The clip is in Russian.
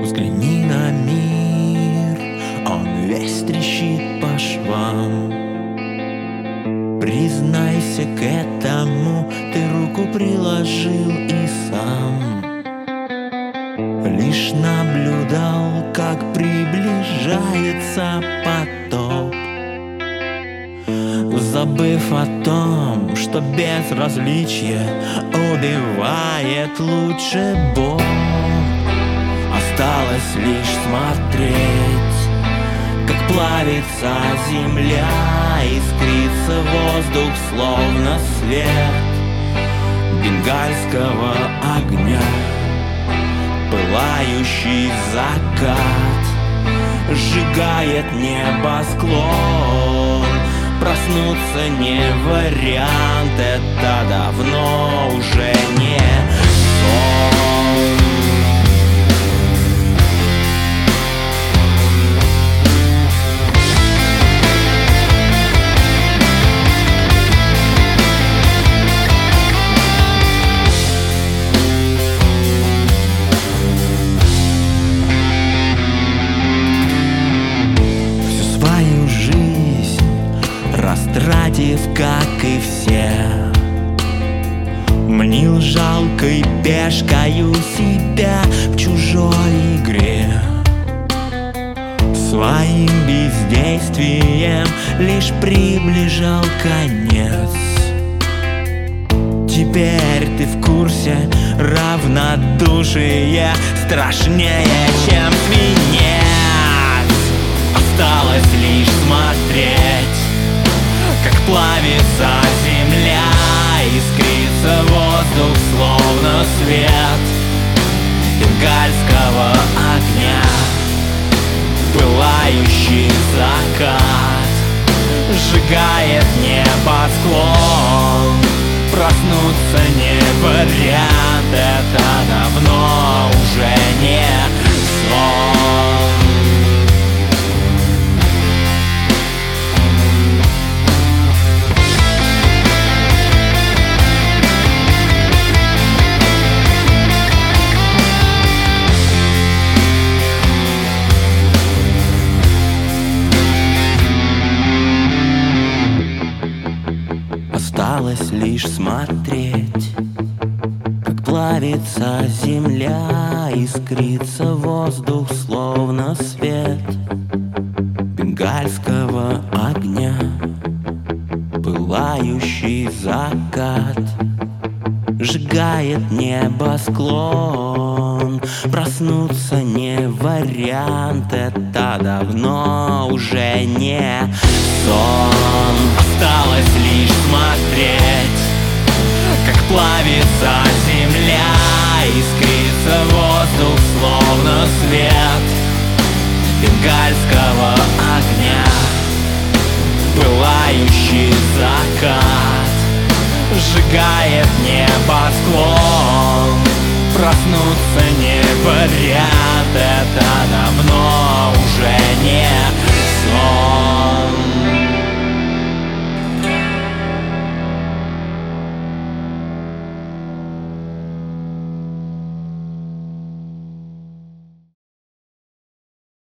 Взгляни на мир, он весь трещит по швам. Признайся к этому, ты руку приложил и сам лишь наблюдал, как приближается потоп, забыв о том, что безразличие убивает лучше боль. Осталось лишь смотреть, как плавится земля, искрится воздух, словно свет бенгальского огня. Пылающий закат сжигает небосклон. Проснуться не вариант, это давно уже не сон. Растратив, как и все, мнил жалкой пешкою себя в чужой игре. Своим бездействием лишь приближал конец. Теперь ты в курсе, равнодушие страшнее, чем свинец. Осталось лишь смотреть, как плавится земля, искрится воздух, словно свет бенгальского огня. Пылающий закат сжигает небосклон. Проснуться не вариант, это давно уже не сон. Осталось лишь смотреть, как плавится земля, искрится воздух, словно свет бенгальского огня. Пылающий закат сжигает небосклон. Проснуться не вариант, это давно уже не сон. Осталось лишь смотреть, как плавится земля, искрится воздух, словно свет бенгальского огня. Пылающий закат сжигает небосклон. Проснуться не вариант, это давно уже не